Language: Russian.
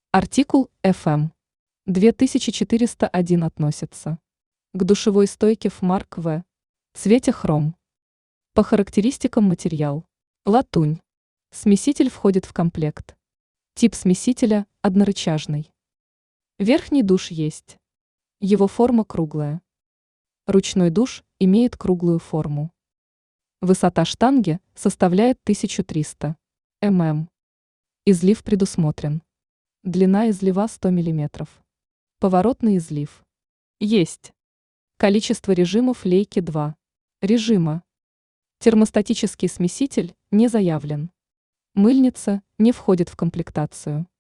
Артикул FM 2401 относится к душевой стойке Фмарк В. Цвете хром. По характеристикам материал. Латунь. Смеситель входит в комплект. Тип смесителя – однорычажный. Верхний душ есть. Его форма круглая. Ручной душ имеет круглую форму. Высота штанги составляет 1300 мм. Излив предусмотрен. Длина излива 100 мм. Поворотный излив. Есть. Количество режимов лейки 2. Режима. Термостатический смеситель не заявлен. Мыльница не входит в комплектацию.